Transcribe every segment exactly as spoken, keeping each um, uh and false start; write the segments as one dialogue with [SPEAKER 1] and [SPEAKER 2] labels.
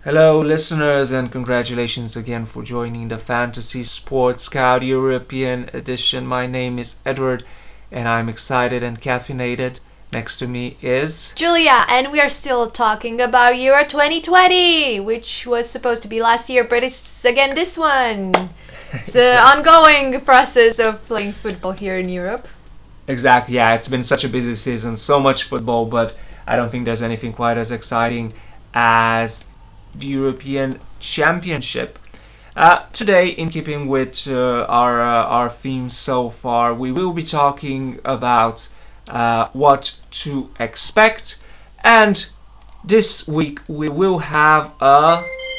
[SPEAKER 1] Hello, listeners, and congratulations again for joining the Fantasy Sports Scout European Edition. My name is Edward, and I'm excited and caffeinated. Next to me is
[SPEAKER 2] Julia, and we are still talking about Euro twenty twenty, which was supposed to be last year, but it's again this one. It's an ongoing process of playing football here in Europe.
[SPEAKER 1] Exactly, yeah, it's been such a busy season, so much football, but I don't think there's anything quite as exciting as the European Championship. Uh, today, in keeping with uh, our uh, our theme so far, we will be talking about uh, what to expect, and this week we will have a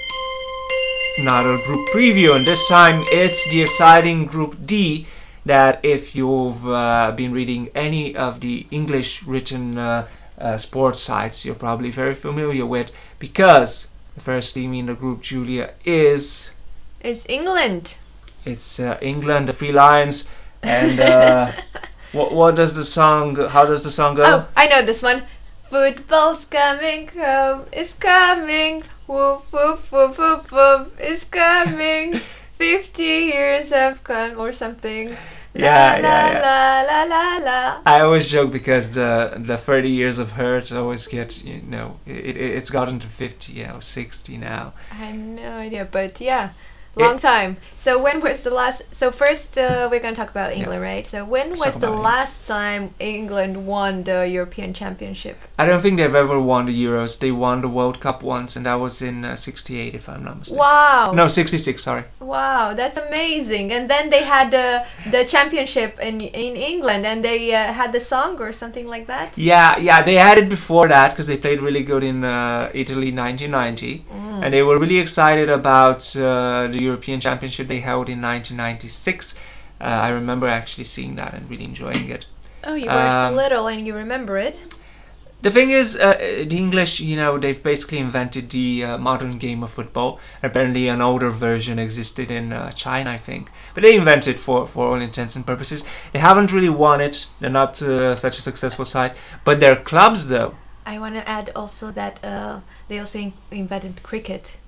[SPEAKER 1] another group preview, and this time it's the exciting Group D. That if you've uh, been reading any of the English written uh, uh, sports sites, you're probably very familiar with, because the first team in the group, Julia, is...
[SPEAKER 2] It's England.
[SPEAKER 1] It's uh, England, the Three Lions. And uh, what, what does the song... How does the song go?
[SPEAKER 2] Oh, I know this one. Football's coming home, it's coming. Whoop, whoop, whoop, whoop, whoop, it's coming. Fifty years have come, or something.
[SPEAKER 1] Yeah,
[SPEAKER 2] la,
[SPEAKER 1] yeah, yeah.
[SPEAKER 2] La, la, la, la.
[SPEAKER 1] I always joke because the the thirty years of hurt always get, you know, it, it, it's gotten to fifty, yeah, or sixty now.
[SPEAKER 2] I have no idea, but yeah, long
[SPEAKER 1] It-
[SPEAKER 2] time. So when was the last? So first, uh, we're gonna talk about
[SPEAKER 1] Yeah.
[SPEAKER 2] England, right? So when
[SPEAKER 1] Let's
[SPEAKER 2] was
[SPEAKER 1] talk
[SPEAKER 2] the
[SPEAKER 1] about
[SPEAKER 2] last time England won the European Championship?
[SPEAKER 1] I don't think they've ever won the Euros. They won the World Cup once, and that was in uh, sixty-eight, if I'm not mistaken.
[SPEAKER 2] Wow!
[SPEAKER 1] No, sixty-six, sorry.
[SPEAKER 2] Wow, that's amazing. And then they had the the championship in in England, and they uh, had the song or something like that.
[SPEAKER 1] Yeah, yeah, they had it before that because they played really good in uh, Italy nineteen ninety.
[SPEAKER 2] Mm.
[SPEAKER 1] And they were really excited about uh, the European Championship they held in nineteen ninety-six. Uh, I remember actually seeing that and really enjoying it.
[SPEAKER 2] Oh, you were so
[SPEAKER 1] Um,
[SPEAKER 2] little and you remember it.
[SPEAKER 1] The thing is, uh, the English, you know, they've basically invented the uh, modern game of football. Apparently, an older version existed in uh, China, I think. But they invented for for all intents and purposes. They haven't really won it. They're not uh, such a successful side. But their clubs, though.
[SPEAKER 2] I want to add also that uh, they also in- invented cricket.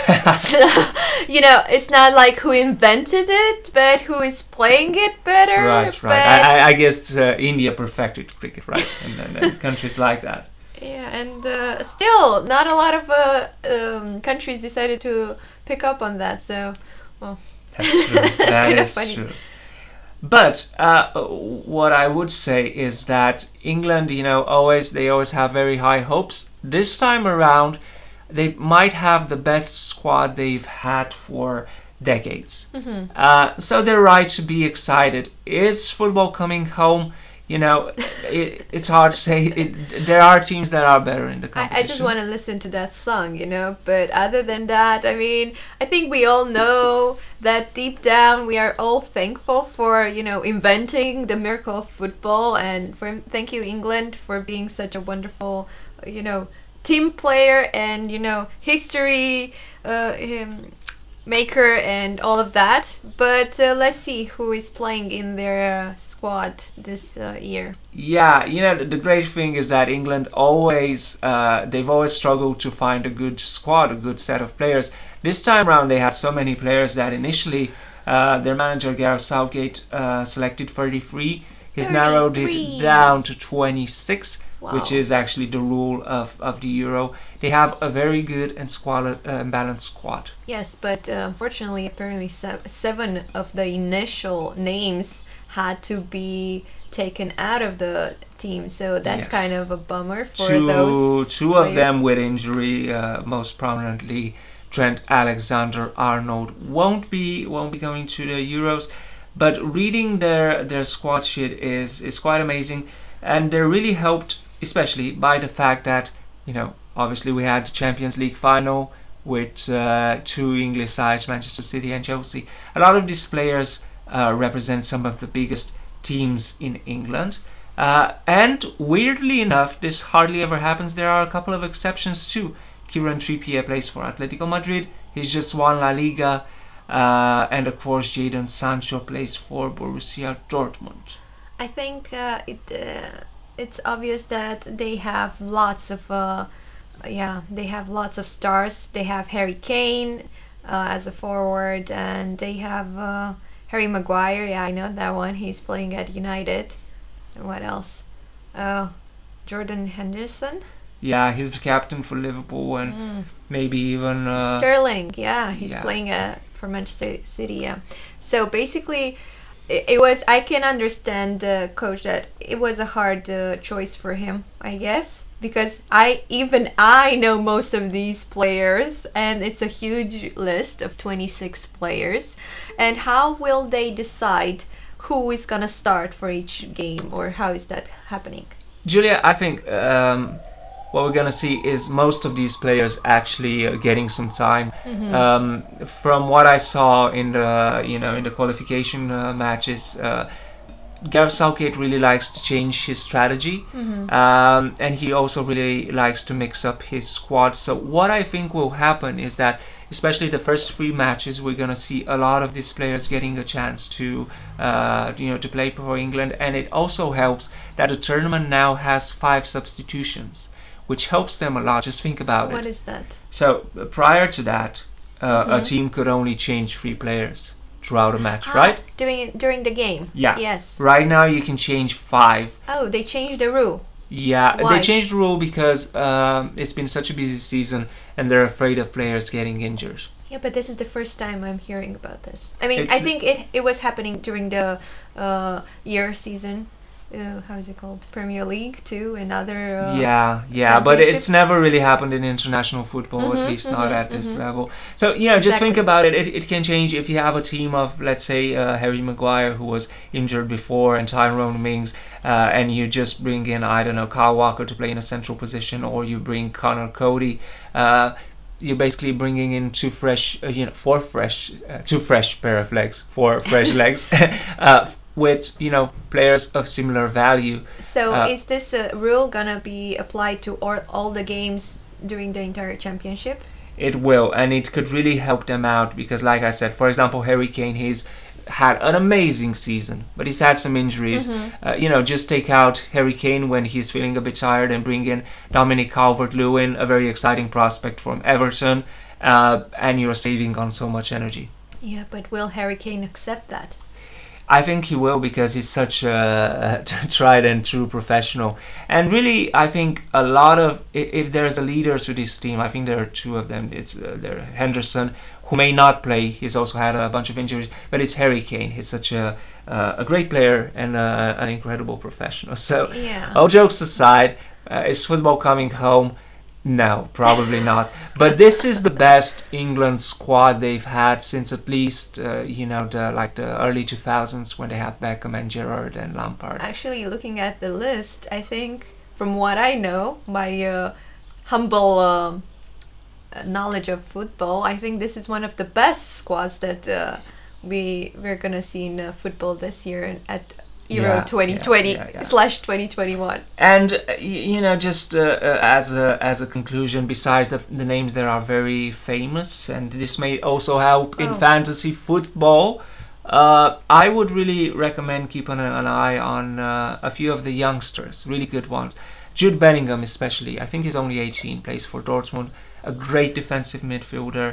[SPEAKER 2] So, you know, it's not like who invented it, but who is playing it better.
[SPEAKER 1] Right, right.
[SPEAKER 2] But
[SPEAKER 1] I, I, I guess uh, India perfected cricket, right? And, and, and countries like that.
[SPEAKER 2] yeah, and uh, still, not a lot of uh, um, countries decided to pick up on that. So, well,
[SPEAKER 1] That's true.
[SPEAKER 2] That's
[SPEAKER 1] That
[SPEAKER 2] kind of
[SPEAKER 1] is
[SPEAKER 2] funny.
[SPEAKER 1] true. But uh, what I would say is that England, you know, always they always have very high hopes. This time around, they might have the best squad they've had for decades.
[SPEAKER 2] Mhm.
[SPEAKER 1] Uh, so they're right to be excited. Is football coming home? You know, it, it's hard to say. It, there are teams that are better in the
[SPEAKER 2] I,
[SPEAKER 1] competition.
[SPEAKER 2] I just want to listen to that song, you know. But other than that, I mean, I think we all know that deep down we are all thankful for, you know, inventing the miracle of football, and for thank you England for being such a wonderful, you know, team player and you know history uh, um, maker and all of that. But uh, let's see who is playing in their uh, squad this uh, year.
[SPEAKER 1] Yeah, you know, the, the great thing is that England always, uh, they've always struggled to find a good squad, a good set of players. This time around, they had so many players that initially uh, their manager, Gareth Southgate, uh, selected thirty-three. He's narrowed
[SPEAKER 2] thirty-three.
[SPEAKER 1] it down to twenty-six,
[SPEAKER 2] Wow.
[SPEAKER 1] which is actually the rule of, of the Euro. They have a very good and squalid, uh, balanced squad.
[SPEAKER 2] Yes, but uh, unfortunately, apparently se- seven of the initial names had to be taken out of the team, so that's
[SPEAKER 1] Yes.
[SPEAKER 2] kind of a bummer for
[SPEAKER 1] two
[SPEAKER 2] those.
[SPEAKER 1] two of
[SPEAKER 2] players.
[SPEAKER 1] them with injury, uh, most prominently Trent Alexander-Arnold won't be won't be going to the Euros, but reading their their squad sheet is is quite amazing, and they're really helped especially by the fact that, you know, obviously we had the Champions League final with uh, two English sides, Manchester City and Chelsea. A lot of these players uh, represent some of the biggest teams in England. Uh, and weirdly enough, this hardly ever happens. There are a couple of exceptions too. Kieran Trippier plays for Atletico Madrid. He's just won La Liga. Uh, and of course, Jadon Sancho plays for Borussia Dortmund.
[SPEAKER 2] I think uh, it uh, it's obvious that they have lots of uh, yeah, they have lots of stars. They have Harry Kane uh, as a forward, and they have uh, Harry Maguire. Yeah, I know that one. He's playing at United. And what else? Uh, Jordan Henderson.
[SPEAKER 1] Yeah, he's the captain for Liverpool, and
[SPEAKER 2] Mm.
[SPEAKER 1] maybe even uh,
[SPEAKER 2] Sterling. Yeah, he's
[SPEAKER 1] yeah.
[SPEAKER 2] playing uh, for Manchester City. Yeah. So basically, it, it was. I can understand the coach that it was a hard uh, choice for him. I guess. Because I even I know most of these players, and it's a huge list of twenty-six players. And how will they decide who is gonna start for each game, or how is that happening?
[SPEAKER 1] Julia, I think um, what we're gonna see is most of these players actually uh, getting some time.
[SPEAKER 2] Mm-hmm.
[SPEAKER 1] Um, from what I saw in the you know in the qualification uh, matches. Uh, Gareth Southgate really likes to change his strategy,
[SPEAKER 2] Mm-hmm.
[SPEAKER 1] um, and he also really likes to mix up his squad. So what I think will happen is that, especially the first three matches, we're gonna see a lot of these players getting a chance to, uh, you know, to play for England, and it also helps that the tournament now has five substitutions, which helps them a lot. Just think about
[SPEAKER 2] What
[SPEAKER 1] it.
[SPEAKER 2] is that?
[SPEAKER 1] So uh, prior to that, uh, a
[SPEAKER 2] Mhm.
[SPEAKER 1] team could only change three players throughout a match,
[SPEAKER 2] Ah,
[SPEAKER 1] right?
[SPEAKER 2] During during the game.
[SPEAKER 1] Yeah.
[SPEAKER 2] Yes.
[SPEAKER 1] Right now you can change five.
[SPEAKER 2] Oh, they changed the rule.
[SPEAKER 1] Yeah,
[SPEAKER 2] Why?
[SPEAKER 1] they changed the rule because um, it's been such a busy season and they're afraid of players getting injured.
[SPEAKER 2] Yeah, but this is the first time I'm hearing about this. I mean,
[SPEAKER 1] It's-
[SPEAKER 2] I think it it was happening during the uh, year season. Uh, how is it called? Premier League too, and other. Uh,
[SPEAKER 1] yeah, yeah, but it's
[SPEAKER 2] championships?
[SPEAKER 1] never really happened in international football,
[SPEAKER 2] Mhm,
[SPEAKER 1] at least not
[SPEAKER 2] mhm,
[SPEAKER 1] at this
[SPEAKER 2] mhm.
[SPEAKER 1] level. So, you know, just think
[SPEAKER 2] Exactly.
[SPEAKER 1] about it. it. It can change if you have a team of, let's say, uh, Harry Maguire, who was injured before, and Tyrone Mings, uh, and you just bring in, I don't know, Kyle Walker to play in a central position, or you bring Connor Cody. Uh, you're basically bringing in two fresh, uh, you know, four fresh, uh, two fresh pair of legs, four fresh legs, uh, with, you know, players of similar value.
[SPEAKER 2] So
[SPEAKER 1] Uh,
[SPEAKER 2] is this uh, rule gonna be applied to all, all the games during the entire championship?
[SPEAKER 1] It will, and it could really help them out because, like I said, for example, Harry Kane, he's had an amazing season, but he's had some injuries.
[SPEAKER 2] Mhm.
[SPEAKER 1] Uh, you know, just take out Harry Kane when he's feeling a bit tired and bring in Dominic Calvert-Lewin, a very exciting prospect from Everton, uh, and you're saving on so much energy.
[SPEAKER 2] Yeah, but will Harry Kane accept that?
[SPEAKER 1] I think he will because he's such a, a tried and true professional. And really, I think a lot of, i- if there's a leader to this team, I think there are two of them. It's uh, there Henderson, who may not play. He's also had a bunch of injuries, but it's Harry Kane. He's such a uh, a great player and uh, an incredible professional. So,
[SPEAKER 2] Yeah.
[SPEAKER 1] all jokes aside, uh, is football coming home? No, probably not. But this is the best England squad they've had since at least uh, you know the like the early two thousands when they had Beckham and Gerrard and Lampard.
[SPEAKER 2] Actually, looking at the list, I think, from what I know, my uh, humble um, uh, knowledge of football, I think this is one of the best squads that uh, we we're gonna see in uh, football this year at Euro
[SPEAKER 1] Yeah,
[SPEAKER 2] twenty twenty
[SPEAKER 1] yeah, yeah, yeah.
[SPEAKER 2] slash twenty twenty-one.
[SPEAKER 1] And uh, y- you know, just uh, uh, as a as a conclusion, besides the, the names that are very famous, and this may also help in
[SPEAKER 2] Oh.
[SPEAKER 1] fantasy football. Uh, I would really recommend keeping an, an eye on uh, a few of the youngsters, really good ones. Jude Bellingham, especially. I think he's only eighteen, plays for Dortmund. A great defensive midfielder.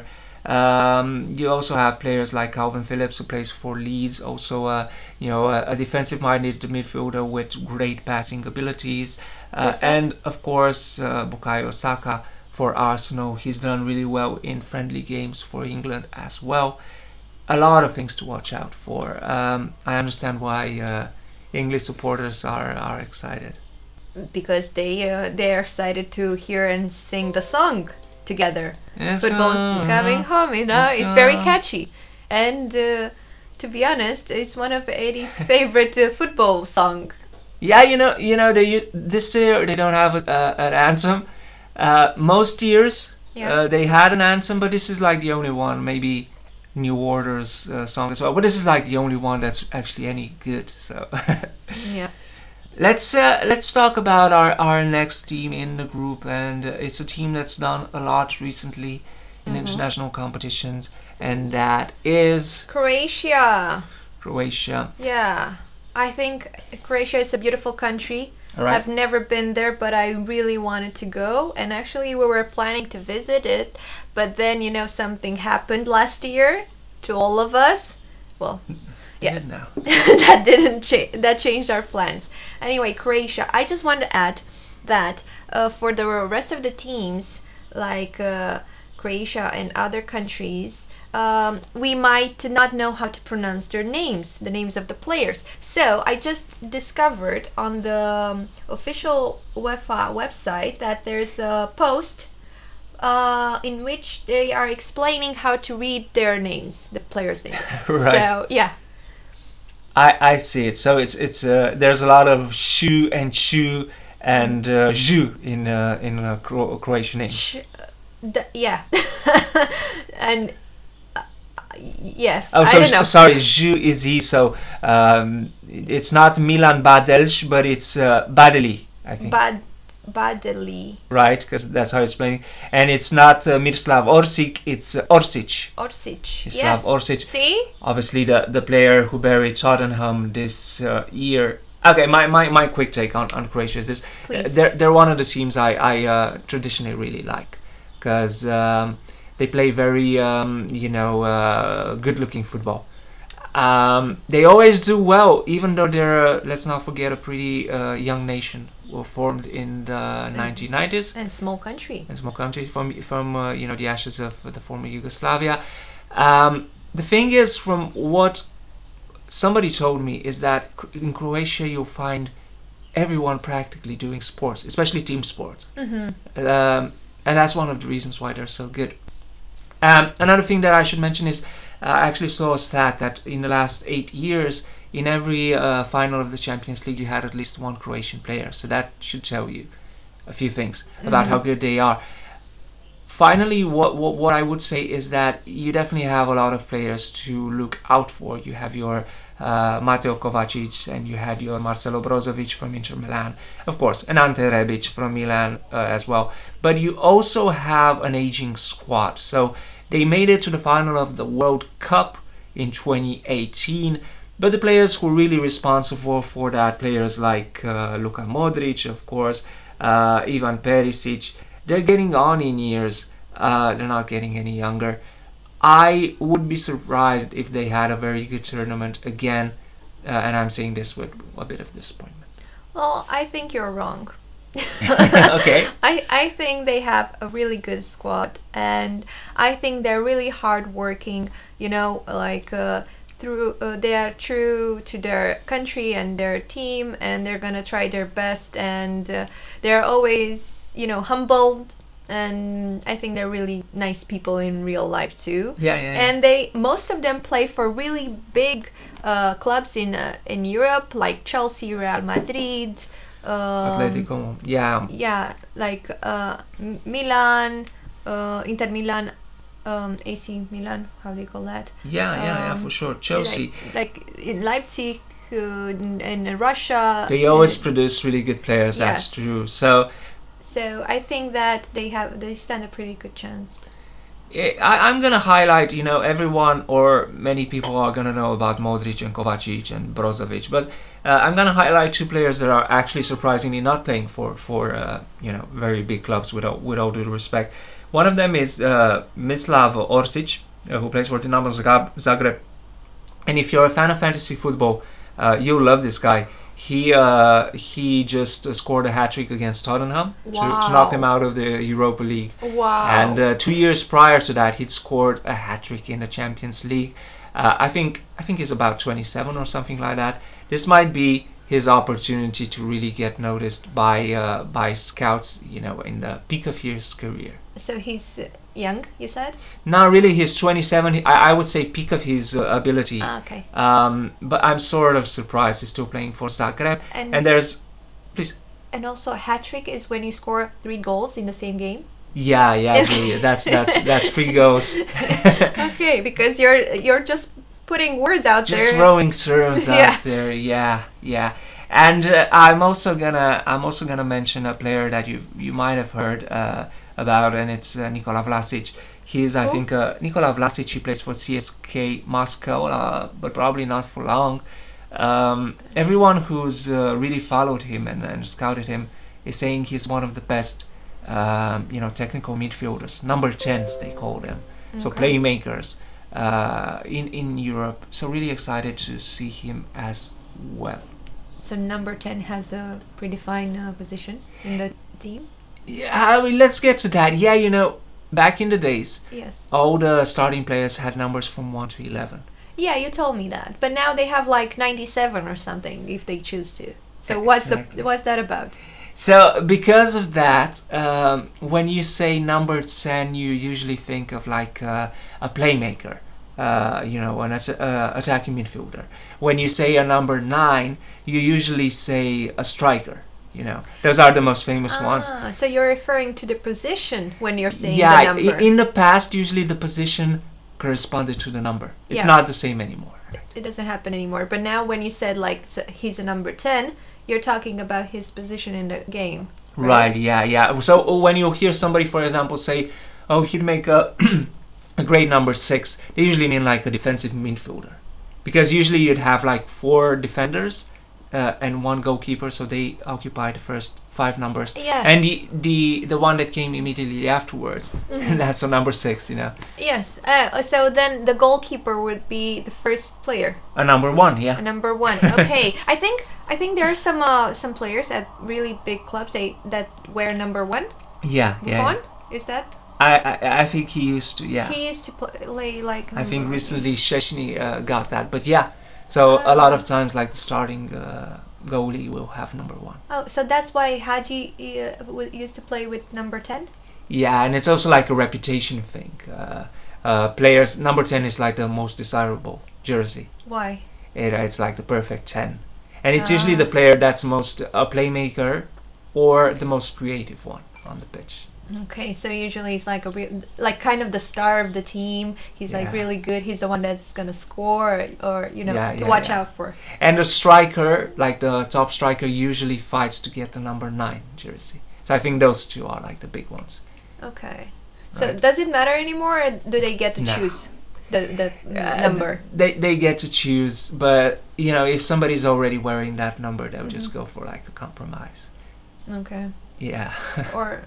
[SPEAKER 1] Um, you also have players like Calvin Phillips, who plays for Leeds, also uh, you know a, a defensive-minded midfielder with great passing abilities, uh,
[SPEAKER 2] Who's that?
[SPEAKER 1] and of course uh, Bukayo Saka for Arsenal. He's done really well in friendly games for England as well. A lot of things to watch out for. Um, I understand why uh, English supporters are are excited.
[SPEAKER 2] Because they uh, they're excited to hear and sing the song together.
[SPEAKER 1] Yes,
[SPEAKER 2] Football's
[SPEAKER 1] uh,
[SPEAKER 2] coming home, you know. It's very
[SPEAKER 1] uh,
[SPEAKER 2] catchy, and uh, to be honest, it's one of Eddie's favorite uh, football song.
[SPEAKER 1] Yeah, you know, you know, they this year they don't have a, uh, an anthem. Uh, most years
[SPEAKER 2] Yeah.
[SPEAKER 1] uh, they had an anthem, but this is like the only one. Maybe New Order's uh, song as well, but this is like the only one that's actually any good. So
[SPEAKER 2] Yeah.
[SPEAKER 1] let's uh, let's talk about our our next team in the group, and uh, it's a team that's done a lot recently in
[SPEAKER 2] Mhm.
[SPEAKER 1] international competitions, and that is
[SPEAKER 2] Croatia.
[SPEAKER 1] Croatia.
[SPEAKER 2] Yeah. I think Croatia is a beautiful country.
[SPEAKER 1] All right.
[SPEAKER 2] I've never been there, but I really wanted to go. And actually, we were planning to visit it, but then you know something happened last year to all of us. Well, yeah,
[SPEAKER 1] No.
[SPEAKER 2] that didn't cha- that changed our plans. Anyway, Croatia. I just want to add that uh, for the rest of the teams, like uh, Croatia and other countries, um, we might not know how to pronounce their names, the names of the players. So I just discovered on the um, official UEFA website that there's a post uh, in which they are explaining how to read their names, the players' names.
[SPEAKER 1] Right.
[SPEAKER 2] So yeah.
[SPEAKER 1] I, I see it. So it's it's uh, there's a lot of shu and chu and uh, ju in uh, in uh, Cro- Croatian name.
[SPEAKER 2] Sh- the, yeah. And uh, yes,
[SPEAKER 1] Oh,
[SPEAKER 2] I
[SPEAKER 1] so
[SPEAKER 2] don't know.
[SPEAKER 1] sorry, ju is he. So um, it's not Milan Badelj, but it's uh, Badeli, I think.
[SPEAKER 2] Bad, badly.
[SPEAKER 1] Right, because that's how it's playing. And it's not uh, Miroslav Orsic, it's uh, Orsic.
[SPEAKER 2] Orsic.
[SPEAKER 1] Miroslav
[SPEAKER 2] Yes.
[SPEAKER 1] Orsic.
[SPEAKER 2] See?
[SPEAKER 1] Obviously, the, the player who buried Tottenham this uh, year. Okay, my, my, my quick take on, on Croatia is this.
[SPEAKER 2] Please.
[SPEAKER 1] Uh, they're, they're one of the teams I, I uh, traditionally really like. Because um, they play very, um, you know, uh, good-looking football. Um, they always do well, even though they're, uh, let's not forget, a pretty uh, young nation. Were formed in the nineteen nineties.
[SPEAKER 2] And small country.
[SPEAKER 1] A small country from from uh, you know the ashes of the former Yugoslavia. Um, the thing is, from what somebody told me, is that in Croatia you'll find everyone practically doing sports, especially team sports,
[SPEAKER 2] Mm-hmm.
[SPEAKER 1] um, and that's one of the reasons why they're so good. Um, another thing that I should mention is uh, I actually saw a stat that in the last eight years, in every uh, final of the Champions League, you had at least one Croatian player. So that should tell you a few things about
[SPEAKER 2] Mhm.
[SPEAKER 1] how good they are. Finally, what, what what I would say is that you definitely have a lot of players to look out for. You have your uh, Mateo Kovacic, and you had your Marcelo Brozovic from Inter Milan, of course, and Ante Rebic from Milan uh, as well. But you also have an aging squad. So they made it to the final of the World Cup in twenty eighteen. But the players who are really responsible for that, players like uh, Luka Modric, of course, uh, Ivan Perisic, they're getting on in years. Uh, they're not getting any younger. I would be surprised if they had a very good tournament again. Uh, and I'm saying this with a bit of disappointment.
[SPEAKER 2] Well, I think you're wrong.
[SPEAKER 1] Okay.
[SPEAKER 2] I, I think they have a really good squad, and I think they're really hardworking, you know, like uh, through uh, they are true to their country and their team, and they're gonna try their best, and uh, they're always, you know, humbled, and I think they're really nice people in real life too.
[SPEAKER 1] Yeah, yeah, yeah.
[SPEAKER 2] And they most of them play for really big uh, clubs in uh, in Europe, like Chelsea, Real Madrid. Um,
[SPEAKER 1] Atletico, yeah.
[SPEAKER 2] yeah, like uh, M- Milan, uh, Inter Milan, um, A C Milan, how do you call that?
[SPEAKER 1] Yeah, yeah, yeah,
[SPEAKER 2] Um,
[SPEAKER 1] for sure. Chelsea.
[SPEAKER 2] Like, like in Leipzig, uh, in, in Russia.
[SPEAKER 1] They always
[SPEAKER 2] uh,
[SPEAKER 1] produce really good players, that's
[SPEAKER 2] Yes.
[SPEAKER 1] true. So
[SPEAKER 2] So I think that they have they stand a pretty good chance.
[SPEAKER 1] I, I'm gonna highlight, you know, everyone or many people are gonna know about Modric and Kovacic and Brozovic, but uh, I'm gonna highlight two players that are actually surprisingly not playing for for uh, you know, very big clubs. With all, with all due respect, one of them is uh, Mislav Orsic, uh, who plays for Dinamo Zagab- Zagreb, and if you're a fan of fantasy football, uh, you'll love this guy. He uh, he just uh, scored a hat trick against Tottenham to, to knock them out of the Europa League.
[SPEAKER 2] Wow.
[SPEAKER 1] And uh, two years prior to that, he'd scored a hat trick in the Champions League. Uh, I think I think he's about twenty-seven or something like that. This might be his opportunity to really get noticed by uh, by scouts, you know, in the peak of his career.
[SPEAKER 2] So he's uh, young, you said?
[SPEAKER 1] Now, really, he's twenty-seven. He- I, I would say peak of his uh, ability.
[SPEAKER 2] Ah, okay.
[SPEAKER 1] Um, but I'm sort of surprised he's still playing for Zagreb.
[SPEAKER 2] And
[SPEAKER 1] And there's, please.
[SPEAKER 2] and also a hat trick is when you score three goals in the same game.
[SPEAKER 1] Yeah, yeah, yeah, that's that's that's three goals.
[SPEAKER 2] Okay, because you're you're just putting words out
[SPEAKER 1] Just
[SPEAKER 2] there.
[SPEAKER 1] throwing terms
[SPEAKER 2] Yeah.
[SPEAKER 1] out there. Yeah, yeah. And uh, I'm also gonna I'm also gonna mention a player that you you might have heard uh, about, and it's uh, Nikola Vlasic. He's I
[SPEAKER 2] Who?
[SPEAKER 1] think uh, Nikola Vlasic. He plays for C S K Moscow, uh, but probably not for long. Um, everyone who's uh, really followed him and, and scouted him is saying he's one of the best, um, you know, technical midfielders, number tens they call them, so
[SPEAKER 2] Okay.
[SPEAKER 1] playmakers uh, in in Europe. So really excited to see him as well.
[SPEAKER 2] So number ten has a predefined uh, position in the team.
[SPEAKER 1] Yeah, I mean, let's get to that. Yeah, you know, back in the days,
[SPEAKER 2] Yes.
[SPEAKER 1] all the starting players had numbers from one to eleven.
[SPEAKER 2] Yeah, you told me that. But now they have like ninety-seven or something if they choose to. So what's the,
[SPEAKER 1] Exactly.
[SPEAKER 2] what's that about?
[SPEAKER 1] So because of that, um, when you say number ten, you usually think of like uh, a playmaker, uh, you know, an at- uh, attacking midfielder. When you say a number nine, you usually say a striker. You know, those are the most famous ones.
[SPEAKER 2] Ah, so you're referring to the position when you're saying
[SPEAKER 1] Yeah,
[SPEAKER 2] the number.
[SPEAKER 1] i- in the past, usually the position corresponded to the number. It's
[SPEAKER 2] Yeah.
[SPEAKER 1] not the same anymore.
[SPEAKER 2] It doesn't happen anymore. But now when you said like so he's a number ten, you're talking about his position in the game.
[SPEAKER 1] Right, yeah, yeah. So when you hear somebody, for example, say, oh, he'd make a, a great number six, they usually mean like a defensive midfielder. Because usually you'd have like four defenders uh, and one goalkeeper, so they occupy the first five numbers.
[SPEAKER 2] Yes.
[SPEAKER 1] And the, the, the one that came immediately afterwards,
[SPEAKER 2] Mhm.
[SPEAKER 1] that's a number six, you know.
[SPEAKER 2] Yes. Uh, so then the goalkeeper would be the first player,
[SPEAKER 1] A number one, yeah.
[SPEAKER 2] a number one. Okay. I think I think there are some uh, some players at really big clubs they, that wear number one.
[SPEAKER 1] Yeah, yeah.
[SPEAKER 2] Buffon, is that?
[SPEAKER 1] I, I, I think he used to, yeah.
[SPEAKER 2] He used to play like.
[SPEAKER 1] I think
[SPEAKER 2] number one.
[SPEAKER 1] recently Szczesny uh, got that, but yeah. So a lot of times, like the starting uh, goalie will have number one.
[SPEAKER 2] Oh, so that's why Haji uh, w- used to play with number ten.
[SPEAKER 1] Yeah, and it's also like a reputation thing. Uh, uh, players number ten is like the most desirable jersey.
[SPEAKER 2] Why?
[SPEAKER 1] It, it's like the perfect ten, and it's
[SPEAKER 2] Ah.
[SPEAKER 1] usually the player that's most a playmaker or the most creative one on the pitch.
[SPEAKER 2] Okay, so usually he's like a real, like kind of the star of the team. He's like
[SPEAKER 1] Yeah.
[SPEAKER 2] really good. He's the one that's gonna score, or you know,
[SPEAKER 1] Yeah,
[SPEAKER 2] to
[SPEAKER 1] yeah,
[SPEAKER 2] watch
[SPEAKER 1] yeah.
[SPEAKER 2] out for.
[SPEAKER 1] And the striker, like the top striker, usually fights to get the number nine jersey. So I think those two are like the big ones.
[SPEAKER 2] Okay, so
[SPEAKER 1] Right.
[SPEAKER 2] does it matter anymore, or do they get to
[SPEAKER 1] No.
[SPEAKER 2] choose the the
[SPEAKER 1] Uh,
[SPEAKER 2] number?
[SPEAKER 1] They they get to choose, but you know, if somebody's already wearing that number, they'll just
[SPEAKER 2] Mhm.
[SPEAKER 1] go for like a compromise.
[SPEAKER 2] Okay,
[SPEAKER 1] Yeah.
[SPEAKER 2] or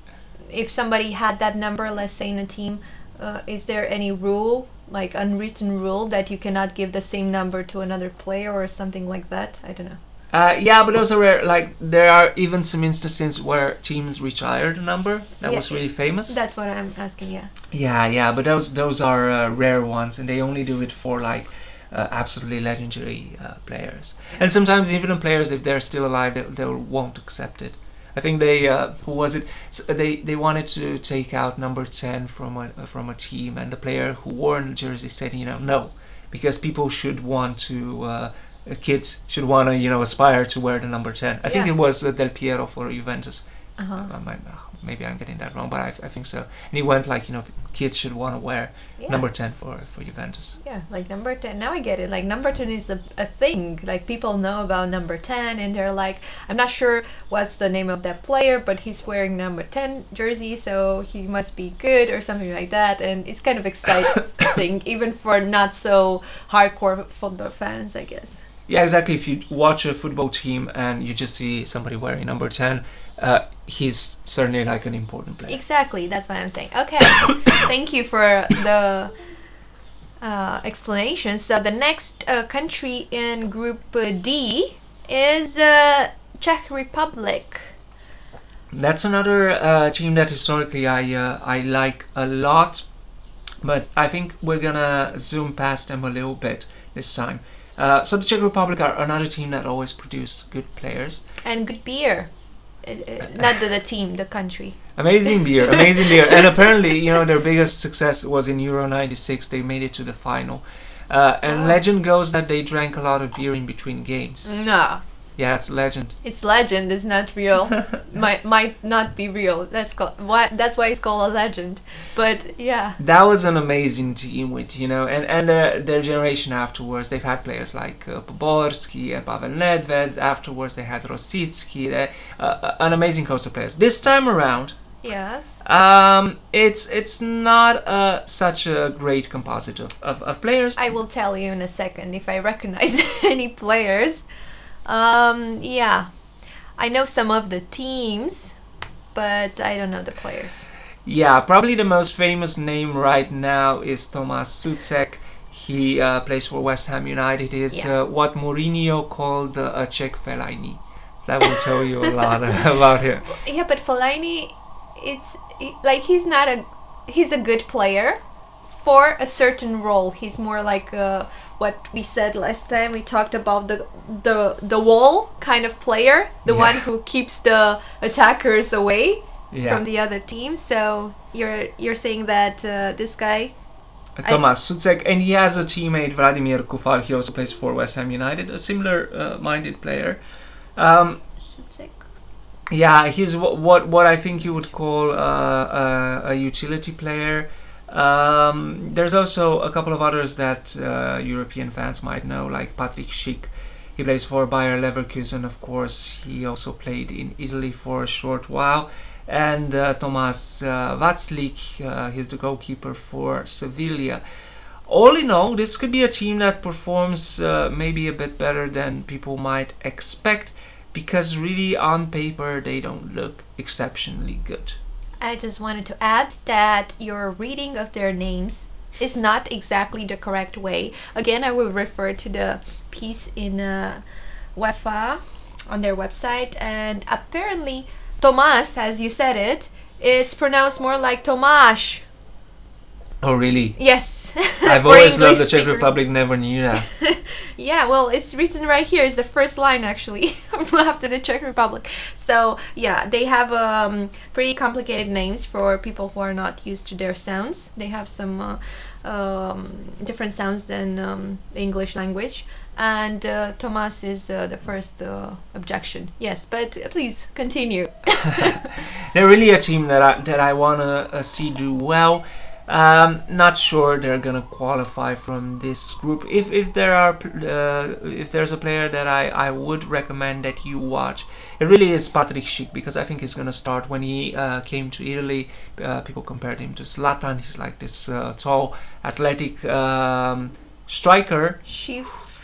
[SPEAKER 2] if somebody had that number, let's say in a team, uh, is there any rule, like unwritten rule, that you cannot give the same number to another player or something like that? I don't know.
[SPEAKER 1] Uh, yeah, but those are rare. Like there are even some instances where teams retire the number. That
[SPEAKER 2] Yeah,
[SPEAKER 1] was really famous.
[SPEAKER 2] That's what I'm asking. Yeah.
[SPEAKER 1] Yeah, yeah, but those those are uh, rare ones, and they only do it for like uh, absolutely legendary uh, players. And sometimes even the players, if they're still alive, they, they won't accept it. I think they uh, who was it? S they they wanted to take out number ten from a uh, from a team, and the player who wore the jersey said, you know, no, because people should want to. Uh, uh, kids should want to, you know, aspire to wear the number ten. I think
[SPEAKER 2] Yeah.
[SPEAKER 1] it was uh, Del Piero for Juventus.
[SPEAKER 2] Uh-huh.
[SPEAKER 1] I might, uh, maybe I'm getting that wrong, but I, I think so. And he went like, you know, kids should want to wear
[SPEAKER 2] Yeah.
[SPEAKER 1] number ten for, for Juventus.
[SPEAKER 2] Yeah, like number ten. Now I get it. Like number ten is a, a thing. Like people know about number ten and they're like, I'm not sure what's the name of that player, but he's wearing number ten jersey, so he must be good or something like that. And it's kind of exciting, even for not so hardcore football fans, I guess.
[SPEAKER 1] Yeah, exactly. If you watch a football team and you just see somebody wearing number ten, uh, he's certainly like an important player.
[SPEAKER 2] Exactly, that's what I'm saying. Okay, thank you for the uh, explanation. So the next uh, country in Group uh, D is uh, Czech Republic.
[SPEAKER 1] That's another uh, team that historically I uh, I like a lot, but I think we're gonna zoom past them a little bit this time. Uh, so the Czech Republic are another team that always produced good players.
[SPEAKER 2] And good beer. Uh, uh, not the, the team, the country.
[SPEAKER 1] Amazing beer, amazing beer. And apparently, you know, their biggest success was in Euro ninety-six. They made it to the final. Uh, and
[SPEAKER 2] Oh.
[SPEAKER 1] legend goes that they drank a lot of beer in between games.
[SPEAKER 2] No,
[SPEAKER 1] Yeah, it's legend.
[SPEAKER 2] it's legend. It's not real. might might not be real. That's called why. That's why it's called a legend. But yeah.
[SPEAKER 1] That was an amazing team with, you know, and, and uh, their generation afterwards, they've had players like uh, Poborski and Pavel Nedved. Afterwards, they had Rosicki, uh, uh, an amazing host of players. This time around,
[SPEAKER 2] Yes.
[SPEAKER 1] Um, it's it's not uh, such a great composite of, of, of players.
[SPEAKER 2] I will tell you in a second if I recognize any players. Um, yeah. I know some of the teams, but I don't know the players.
[SPEAKER 1] Yeah, probably the most famous name right now is Tomáš Souček. He uh, plays for West Ham United. He's
[SPEAKER 2] Yeah.
[SPEAKER 1] uh, what Mourinho called uh, a Czech Fellaini. That will tell you a lot about him.
[SPEAKER 2] Yeah, but Fellaini, it's he- like he's not a he's a good player for a certain role. He's more like uh, what we said last time. We talked about the the the wall kind of player, the
[SPEAKER 1] Yeah.
[SPEAKER 2] one who keeps the attackers away
[SPEAKER 1] Yeah.
[SPEAKER 2] from the other team. So you're you're saying that uh, this guy.
[SPEAKER 1] Tomáš Souček, and he has a teammate, Vladimir Kufal. He also plays for West Ham United, a similar-minded uh, player. Um, yeah, he's w- what what I think you would call uh, a, a utility player. Um, there's also a couple of others that uh, European fans might know, like Patrik Schick. He plays for Bayer Leverkusen, of course. He also played in Italy for a short while. And uh, Tomáš uh, Vaclík, uh, he's the goalkeeper for Sevilla. All in all, this could be a team that performs uh, maybe a bit better than people might expect, because really on paper they don't look exceptionally good.
[SPEAKER 2] I just wanted to add that your reading of their names is not exactly the correct way. Again, I will refer to the piece in uh, UEFA on their website, and apparently Tomáš, as you said it, it's pronounced more like Tomáš.
[SPEAKER 1] Oh, really?
[SPEAKER 2] Yes.
[SPEAKER 1] I've
[SPEAKER 2] For
[SPEAKER 1] always loved
[SPEAKER 2] English
[SPEAKER 1] the Czech
[SPEAKER 2] speakers.
[SPEAKER 1] Republic, never knew that.
[SPEAKER 2] Yeah, well, it's written right here. It's the first line, actually, after the Czech Republic. So, yeah, they have um, pretty complicated names for people who are not used to their sounds. They have some uh, um, different sounds than um, the English language. And uh, Tomáš is uh, the first uh, objection. Yes, but uh, please continue.
[SPEAKER 1] They're really a team that I that I want to uh, see do well. Um, not sure they're gonna qualify from this group. If if there are uh, if there's a player that I, I would recommend that you watch, it really is Patrik Schick, because I think he's gonna start. When he uh, came to Italy, uh, people compared him to Zlatan. He's like this uh, tall, athletic um, striker.
[SPEAKER 2] Chic?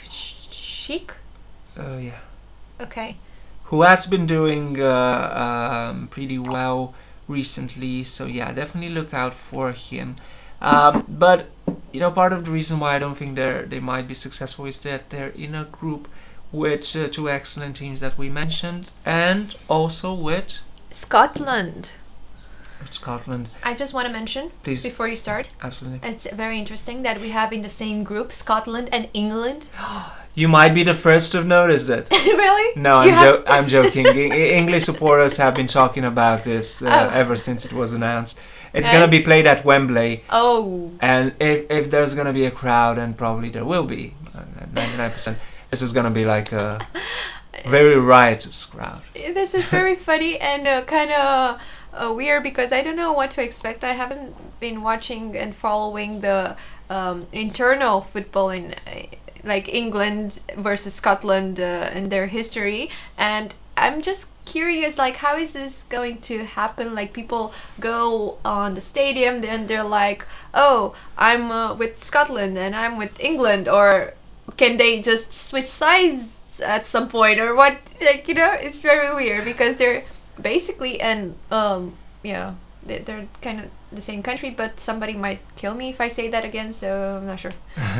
[SPEAKER 2] Chic?
[SPEAKER 1] Uh, yeah.
[SPEAKER 2] Okay.
[SPEAKER 1] Who has been doing uh, um, pretty well recently, so yeah, definitely look out for him. Um, but you know, part of the reason why I don't think they they might be successful is that they're in a group with uh, two excellent teams that we mentioned, and also with,
[SPEAKER 2] Scotland.
[SPEAKER 1] with Scotland.
[SPEAKER 2] I just want to mention,
[SPEAKER 1] Please.
[SPEAKER 2] before you start,
[SPEAKER 1] Absolutely.
[SPEAKER 2] it's very interesting that we have in the same group Scotland and England.
[SPEAKER 1] You might be the first to have noticed it.
[SPEAKER 2] Really?
[SPEAKER 1] No,
[SPEAKER 2] You
[SPEAKER 1] I'm,
[SPEAKER 2] have-
[SPEAKER 1] jo- I'm joking. E- e- English supporters have been talking about this uh,
[SPEAKER 2] Oh.
[SPEAKER 1] ever since it was announced. It's going to be
[SPEAKER 2] And-
[SPEAKER 1] played at Wembley.
[SPEAKER 2] Oh,
[SPEAKER 1] And if, if there's going to be a crowd, and probably there will be, uh, ninety-nine percent, this is going to be like a very riotous crowd.
[SPEAKER 2] this is very funny and uh, kind of uh, weird because I don't know what to expect. I haven't been watching and following the um, internal football in uh, like England versus Scotland uh, and their history, and I'm just curious, like, how is this going to happen? Like, people go on the stadium, then they're like, oh, I'm uh, with Scotland and I'm with England, or can they just switch sides at some point, or what? Like, you know, it's very weird because they're basically, and um yeah, they- they're kind of the same country, but somebody might kill me if I say that again, so I'm not sure.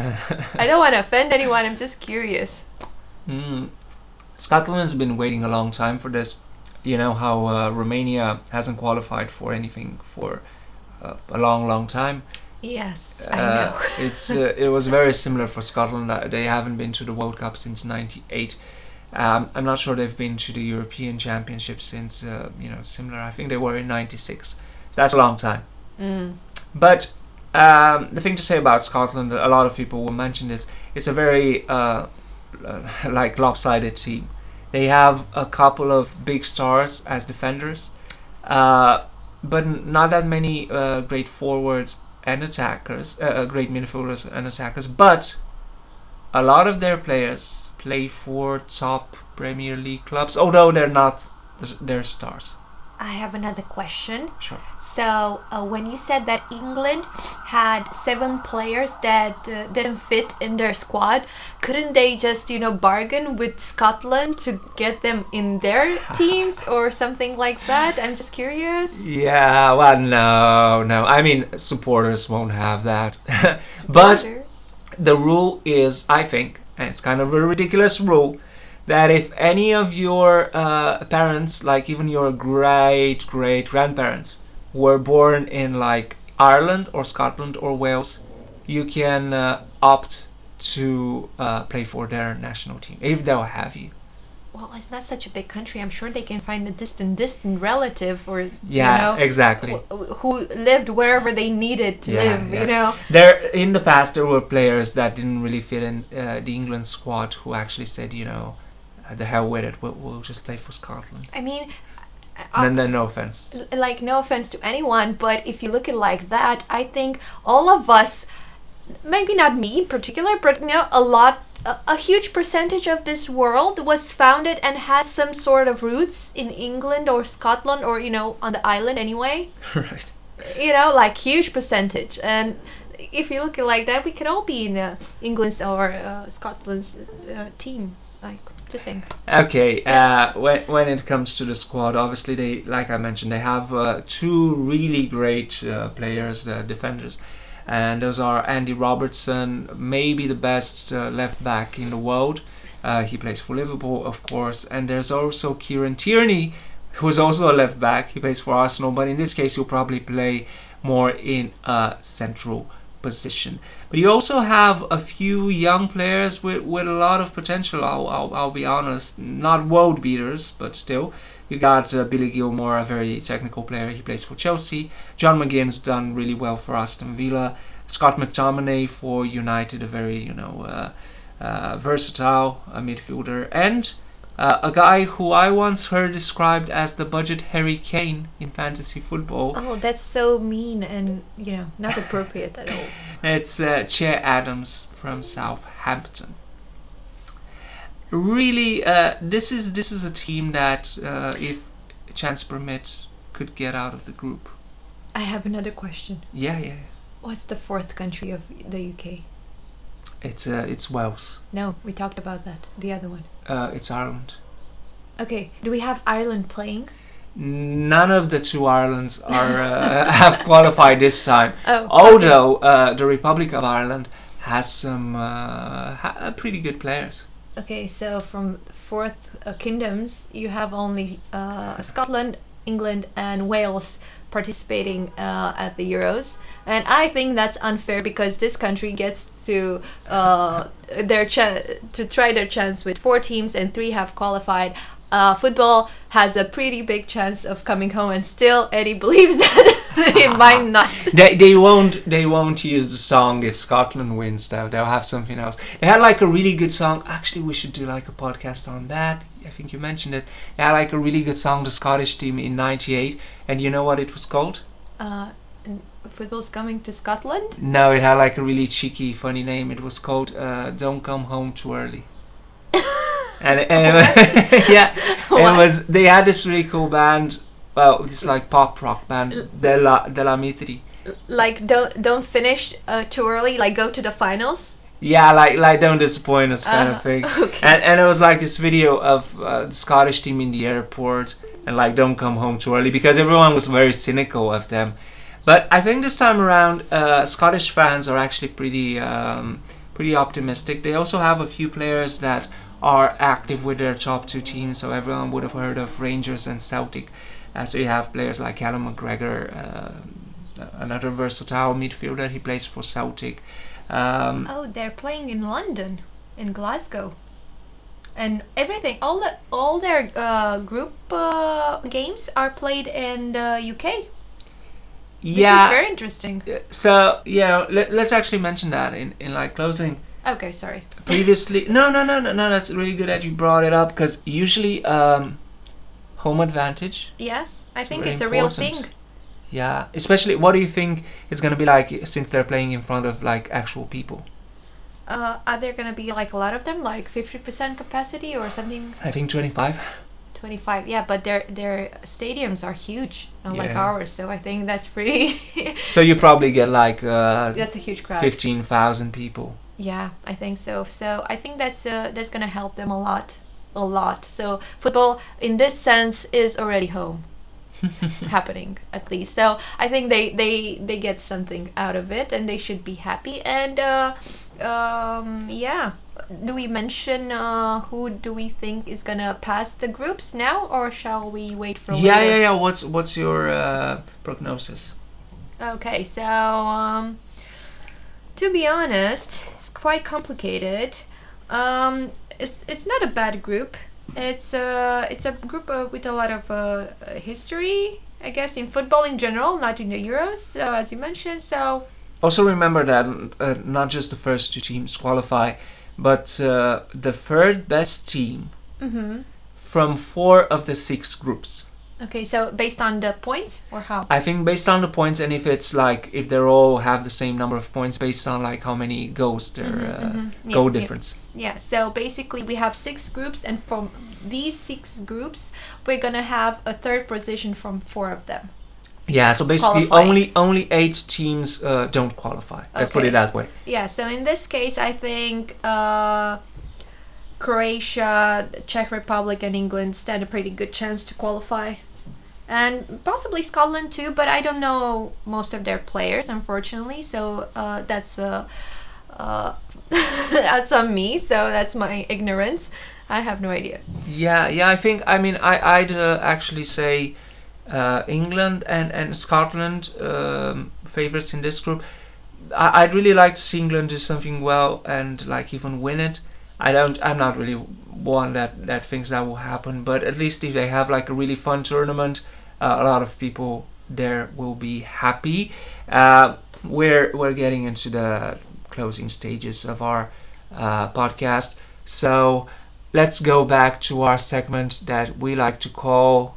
[SPEAKER 2] I don't want to offend anyone, I'm just curious.
[SPEAKER 1] Mm. Scotland's been waiting a long time for this. You know how uh, Romania hasn't qualified for anything for uh, a long, long time.
[SPEAKER 2] Yes, I
[SPEAKER 1] Uh,
[SPEAKER 2] know.
[SPEAKER 1] it's uh, it was very similar for Scotland. Uh, they haven't been to the World Cup since ninety-eight. Um, I'm not sure they've been to the European Championship since uh, you know similar. I think they were in ninety-six. So that's a long time.
[SPEAKER 2] Mm.
[SPEAKER 1] But um, the thing to say about Scotland, a lot of people will mention this. It's a very uh, uh, like lopsided team. They have a couple of big stars as defenders, uh, but n- not that many uh, great forwards and attackers, uh, uh, great midfielders and attackers. But a lot of their players play for top Premier League clubs, although they're not th- their stars.
[SPEAKER 2] I have another question.
[SPEAKER 1] Sure.
[SPEAKER 2] So, uh, when you said that England had seven players that uh, didn't fit in their squad, couldn't they just, you know, bargain with Scotland to get them in their teams or something like that? I'm just curious.
[SPEAKER 1] Yeah, well, no, no. I mean, supporters won't have that. But
[SPEAKER 2] Supporters.
[SPEAKER 1] the rule is, I think, and it's kind of a ridiculous rule, that if any of your uh, parents, like even your great great grandparents, were born in like Ireland or Scotland or Wales, you can uh, opt to uh, play for their national team if they'll have you.
[SPEAKER 2] Well, it's not such a big country. I'm sure they can find a distant, distant relative or,
[SPEAKER 1] Yeah,
[SPEAKER 2] you know,
[SPEAKER 1] exactly.
[SPEAKER 2] wh- who lived wherever they needed to
[SPEAKER 1] Yeah,
[SPEAKER 2] live,
[SPEAKER 1] yeah.
[SPEAKER 2] you know.
[SPEAKER 1] There, in the past, there were players that didn't really fit in uh, the England squad who actually said, you know, "Uh, the hell with it, we'll, we'll just play for Scotland."
[SPEAKER 2] I mean,
[SPEAKER 1] And then, then no offense.
[SPEAKER 2] l- like, no offense to anyone, but if you look at it like that, I think all of us, maybe not me in particular, but you know, a lot, a, a huge percentage of this world was founded and has some sort of roots in England or Scotland or, you know, on the island anyway.
[SPEAKER 1] Right.
[SPEAKER 2] You know, like huge percentage. And if you look at it like that, we could all be in uh, England's or uh, Scotland's uh, team. Like, just saying.
[SPEAKER 1] Okay, uh, when when it comes to the squad, obviously they, like I mentioned, they have uh, two really great uh, players, uh, defenders, and those are Andy Robertson, maybe the best uh, left back in the world. Uh, he plays for Liverpool, of course, and there's also Kieran Tierney, who is also a left back. He plays for Arsenal, but in this case, he'll probably play more in a central position. But you also have a few young players with, with a lot of potential. I'll, I'll, I'll be honest, not world beaters, but still. You got uh, Billy Gilmore, a very technical player. He plays for Chelsea. John McGinn's done really well for Aston Villa. Scott McTominay for United, a very you know uh, uh, versatile uh, midfielder, and uh, a guy who I once heard described as the budget Harry Kane in fantasy football.
[SPEAKER 2] Oh, that's so mean and, you know, not appropriate at all.
[SPEAKER 1] It's uh, Che Adams from Southampton. Really, uh, this is this is a team that, uh, if chance permits, could get out of the group.
[SPEAKER 2] I have another question.
[SPEAKER 1] Yeah, yeah.
[SPEAKER 2] What's the fourth country of the U K?
[SPEAKER 1] It's uh, it's Wales.
[SPEAKER 2] No, we talked about that. The other one.
[SPEAKER 1] Uh, it's Ireland.
[SPEAKER 2] Okay, do we have Ireland playing?
[SPEAKER 1] None of the two Irelands are uh, have qualified this time.
[SPEAKER 2] Oh,
[SPEAKER 1] Although uh, the Republic of Ireland has some uh, ha- pretty good players.
[SPEAKER 2] Okay, so from fourth uh, kingdoms, you have only uh, Scotland, England, and Wales participating uh, at the Euros, and I think that's unfair because this country gets to uh, their cha- to try their chance with four teams, and three have qualified. Uh, football has a pretty big chance of coming home, and still Eddie believes that it might not.
[SPEAKER 1] They they won't they won't use the song if Scotland wins though. They'll have something else. They had like a really good song. Actually, we should do like a podcast on that. I think you mentioned it. They had like a really good song, the Scottish team in ninety-eight, and you know what it was called?
[SPEAKER 2] Uh, football's coming to Scotland.
[SPEAKER 1] No, it had like a really cheeky, funny name. It was called uh, "Don't Come Home Too Early." And, and yeah,
[SPEAKER 2] What?
[SPEAKER 1] it was. They had this really cool band. Well, it's like pop rock band, De La De La Mitri.
[SPEAKER 2] Like don't don't finish uh, too early. Like go to the finals.
[SPEAKER 1] Yeah, like like don't disappoint us kind
[SPEAKER 2] Uh,
[SPEAKER 1] of thing.
[SPEAKER 2] okay.
[SPEAKER 1] And and it was like this video of uh, the Scottish team in the airport and like don't come home too early because everyone was very cynical of them. But I think this time around, uh, Scottish fans are actually pretty um, pretty optimistic. They also have a few players that are active with their top two teams, so everyone would have heard of Rangers and Celtic. Uh, so you have players like Callum McGregor, uh, another versatile midfielder. He plays for Celtic. Um,
[SPEAKER 2] Oh, they're playing in London, in Glasgow, and everything. All the all their uh, group uh, games are played in the U K. This
[SPEAKER 1] yeah.
[SPEAKER 2] is very interesting.
[SPEAKER 1] So yeah, let, let's actually mention that in, in like closing.
[SPEAKER 2] Okay, sorry.
[SPEAKER 1] Previously, no, no, no, no, no. That's really good that you brought it up because usually, um, home advantage.
[SPEAKER 2] Yes, I
[SPEAKER 1] It's
[SPEAKER 2] think
[SPEAKER 1] very
[SPEAKER 2] it's a real
[SPEAKER 1] important.
[SPEAKER 2] thing.
[SPEAKER 1] Yeah, especially what do you think it's gonna be like since they're playing in front of like actual people?
[SPEAKER 2] Uh, are there gonna be like a lot of them, like fifty percent capacity or something?
[SPEAKER 1] I think twenty-five.
[SPEAKER 2] twenty-five. Yeah, but their their stadiums are huge, not like
[SPEAKER 1] Yeah.
[SPEAKER 2] ours. So I think that's pretty.
[SPEAKER 1] So you probably get like uh,
[SPEAKER 2] That's a huge crowd.
[SPEAKER 1] fifteen thousand people.
[SPEAKER 2] Yeah, I think so. So I think that's uh, that's gonna help them a lot, a lot. So football, in this sense, is already home, happening at least. So I think they they they get something out of it, and they should be happy. And uh, um, yeah, do we mention uh, who do we think is gonna pass the groups now, or shall we wait for
[SPEAKER 1] Yeah,
[SPEAKER 2] later?
[SPEAKER 1] yeah, yeah. What's what's your uh, prognosis?
[SPEAKER 2] Okay, so um, to be honest, it's quite complicated. Um, it's it's not a bad group. It's uh, it's a group uh, with a lot of uh, history, I guess, in football in general, not in the Euros, uh, as you mentioned. So
[SPEAKER 1] Also remember that uh, not just the first two teams qualify, but uh, the third best team
[SPEAKER 2] hmm
[SPEAKER 1] from four of the six groups.
[SPEAKER 2] okay, so based on the points or how?
[SPEAKER 1] I think based on the points, and if it's like if they all have the same number of points based on like how many goals their
[SPEAKER 2] Mhm,
[SPEAKER 1] uh,
[SPEAKER 2] mhm. Yeah,
[SPEAKER 1] goal
[SPEAKER 2] yeah.
[SPEAKER 1] difference.
[SPEAKER 2] Yeah, so basically we have six groups, and from these six groups, we're gonna have a third position from four of them.
[SPEAKER 1] Yeah, so basically
[SPEAKER 2] Qualifying.
[SPEAKER 1] only only eight teams uh, don't qualify. Let's put
[SPEAKER 2] Okay.
[SPEAKER 1] it that way.
[SPEAKER 2] Yeah, so in this case, I think uh, Croatia, Czech Republic, and England stand a pretty good chance to qualify. And possibly Scotland too, but I don't know most of their players, unfortunately. So uh, that's uh, uh, that's on me. So that's my ignorance. I have no idea.
[SPEAKER 1] Yeah, yeah. I think. I mean, I I'd uh, actually say uh, England and and Scotland um, favorites in this group. I, I'd really like to see England do something well and like even win it. I don't. I'm not really one that that thinks that will happen. But at least if they have like a really fun tournament, uh, a lot of people there will be happy. Uh, we're we're getting into the closing stages of our uh, podcast, so let's go back to our segment that we like to call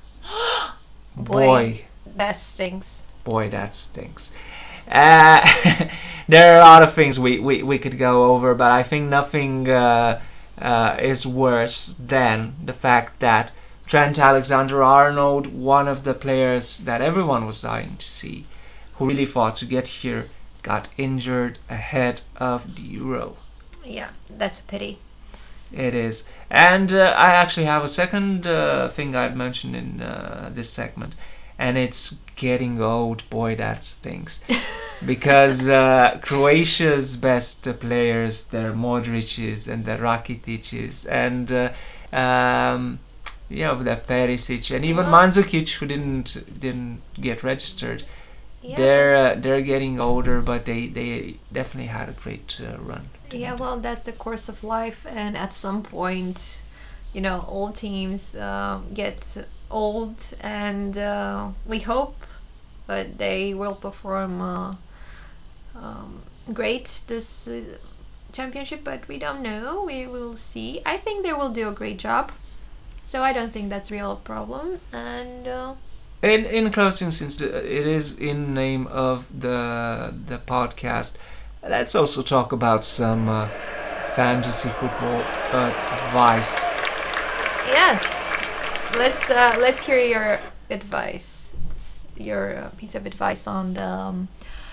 [SPEAKER 1] boy
[SPEAKER 2] That stinks.
[SPEAKER 1] boy that stinks. Uh, there are a lot of things we, we, we could go over, but I think nothing uh, uh, is worse than the fact that Trent Alexander-Arnold, one of the players that everyone was dying to see, who really fought to get here, got injured ahead of the Euro.
[SPEAKER 2] Yeah, that's a pity.
[SPEAKER 1] It is. And uh, I actually have a second uh, thing I'd mention in uh, this segment, and it's getting old. Boy, that stinks. Because uh, Croatia's best uh, players, they're Modric's and the Rakitics and uh, um, you know, the Perisic and even
[SPEAKER 2] Well-
[SPEAKER 1] Mandzukic, who didn't didn't get registered.
[SPEAKER 2] Yeah,
[SPEAKER 1] They're uh, they're getting older, but they, they definitely had a great uh, run.
[SPEAKER 2] Yeah, well, that's the course of life, and at some point, you know, old teams uh, get old, and uh, we hope that they will perform uh, um, great this uh, championship, but we don't know. We will see. I think they will do a great job, so I don't think that's a real problem. And uh,
[SPEAKER 1] In in closing, since the, it is in name of the the podcast, let's also talk about some uh, fantasy football advice.
[SPEAKER 2] yes, let's uh, let's hear your advice, s- your uh, piece of advice on the um,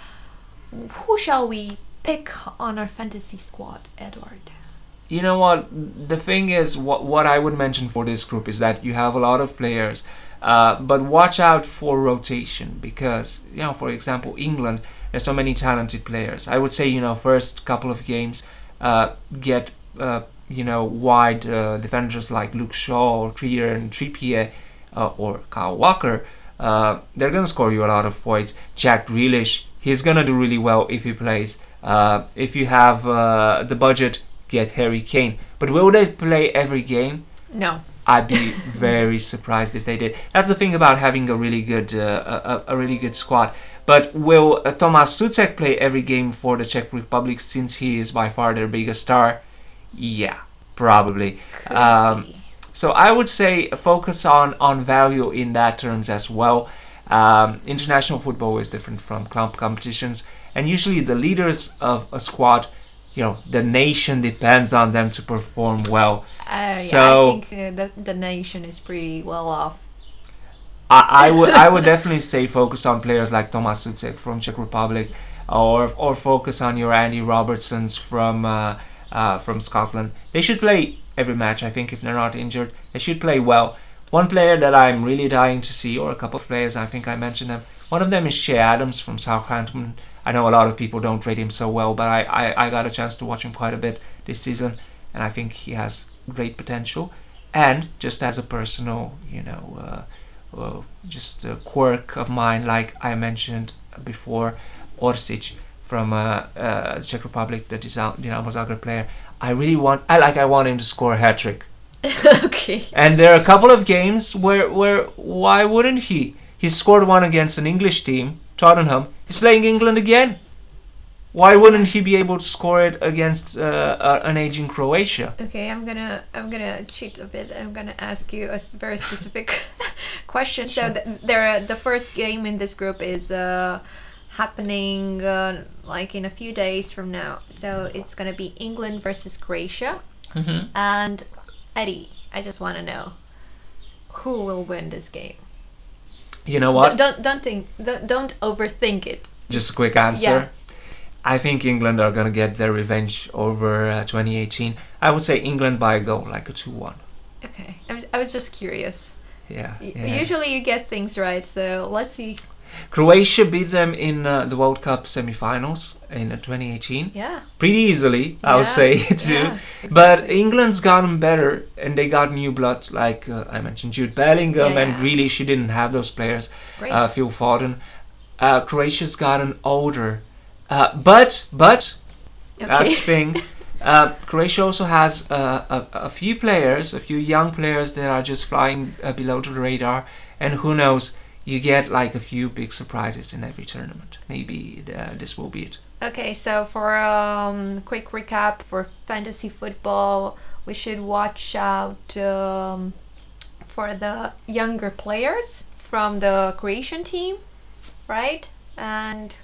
[SPEAKER 2] who shall we pick on our fantasy squad, Edward?
[SPEAKER 1] You know what? The thing is, what what I would mention for this group is that you have a lot of players, uh, but watch out for rotation because, you know, for example, England, there's so many talented players. I would say, you know, first couple of games, uh, get uh, you know, wide uh, defenders like Luke Shaw or Trier and Trippier uh, or Kyle Walker. Uh, they're gonna score you a lot of points. Jack Grealish, he's gonna do really well if he plays. Uh, if you have uh, the budget, get Harry Kane. But will they play every game?
[SPEAKER 2] No.
[SPEAKER 1] I'd be very surprised if they did. That's the thing about having a really good uh, a, a really good squad. But will uh, Tomáš Souček play every game for the Czech Republic since he is by far their biggest star? Yeah, probably.
[SPEAKER 2] Could
[SPEAKER 1] Um,
[SPEAKER 2] be.
[SPEAKER 1] So I would say focus on, on value in that terms as well. Um, international football is different from club competitions, and usually the leaders of a squad you know, the nation depends on them to perform well.
[SPEAKER 2] Uh,
[SPEAKER 1] So
[SPEAKER 2] yeah, I think uh, the, the nation is pretty well off.
[SPEAKER 1] I, I would I would definitely say focus on players like Tomáš Souček from Czech Republic, or or focus on your Andy Robertsons from uh, uh, from Scotland. They should play every match. I think if they're not injured, they should play well. One player that I'm really dying to see, or a couple of players, I think I mentioned them. One of them is Che Adams from Southampton. I know a lot of people don't rate him so well, but I, I, I got a chance to watch him quite a bit this season, and I think he has great potential. And just as a personal, you know, uh, uh, just a quirk of mine, like I mentioned before, Orsic from uh, uh, the Czech Republic, the Dinamo Zagreb player. I really want, I like, I want him to score a hat trick.
[SPEAKER 2] Okay.
[SPEAKER 1] And there are a couple of games where, where, why wouldn't he? He scored one against an English team, Tottenham. He's playing England again. Why wouldn't he be able to score it against uh, uh, an aging Croatia?
[SPEAKER 2] Okay, I'm gonna I'm gonna cheat a bit. I'm gonna ask you a s- very specific question. So th- there, the first game in this group is uh, happening uh, like in a few days from now. So it's gonna be England versus Croatia.
[SPEAKER 1] Mm-hmm.
[SPEAKER 2] And Eddie, I just want to know who will win this game.
[SPEAKER 1] You know what?
[SPEAKER 2] Don't don't think don't, don't overthink it.
[SPEAKER 1] Just a quick answer.
[SPEAKER 2] Yeah.
[SPEAKER 1] I think England are going to get their revenge over uh, twenty eighteen. I would say England by a goal, like a two one.
[SPEAKER 2] Okay, I was, I was just curious.
[SPEAKER 1] Yeah,
[SPEAKER 2] Y-
[SPEAKER 1] yeah.
[SPEAKER 2] Usually you get things right, so let's see.
[SPEAKER 1] Croatia beat them in uh, the World Cup semi-finals in uh, twenty eighteen.
[SPEAKER 2] Yeah.
[SPEAKER 1] Pretty easily, I would
[SPEAKER 2] Yeah,
[SPEAKER 1] say, too.
[SPEAKER 2] yeah,
[SPEAKER 1] But
[SPEAKER 2] exactly.
[SPEAKER 1] England's gotten better, and they got new blood, like uh, I mentioned, Jude Bellingham,
[SPEAKER 2] Yeah,
[SPEAKER 1] and
[SPEAKER 2] yeah.
[SPEAKER 1] really she didn't have those players.
[SPEAKER 2] Great.
[SPEAKER 1] Uh, Phil Foden. Uh, Croatia's gotten older. Uh, but, but, last
[SPEAKER 2] Okay.
[SPEAKER 1] thing, uh, Croatia also has uh, a, a few players, a few young players that are just flying uh, below the radar, and who knows, you get like a few big surprises in every tournament. Maybe uh, this will be it.
[SPEAKER 2] Okay, so for um quick recap for fantasy football, we should watch out um, for the younger players from the Croatian team, right? And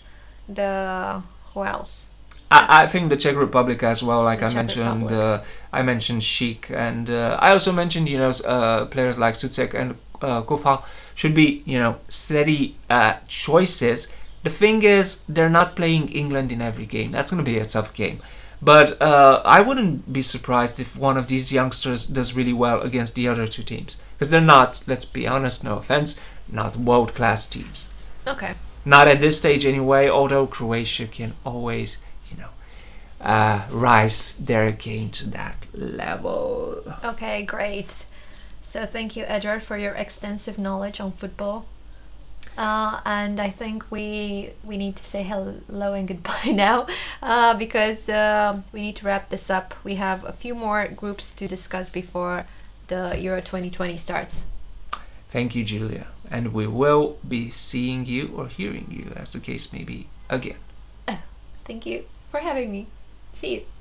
[SPEAKER 2] the who else?
[SPEAKER 1] I, I think the Czech Republic as well. Like
[SPEAKER 2] The
[SPEAKER 1] I
[SPEAKER 2] Czech
[SPEAKER 1] mentioned,
[SPEAKER 2] Republic.
[SPEAKER 1] uh, I mentioned Sheik, and uh, I also mentioned you know uh, players like Souček and uh, Kufal should be you know steady uh, choices. The thing is, they're not playing England in every game. That's going to be a tough game. But uh, I wouldn't be surprised if one of these youngsters does really well against the other two teams, because they're not. Let's be honest. No offense, not world-class teams.
[SPEAKER 2] Okay.
[SPEAKER 1] Not at this stage anyway, although Croatia can always, you know, uh, rise their game to that level.
[SPEAKER 2] Okay, great. So thank you, Edward, for your extensive knowledge on football. Uh, and I think we we need to say hello and goodbye now, uh, because uh, we need to wrap this up. We have a few more groups to discuss before the Euro twenty twenty starts.
[SPEAKER 1] Thank you, Julia. And we will be seeing you or hearing you, as the case may be, again.
[SPEAKER 2] Thank you for having me. See you.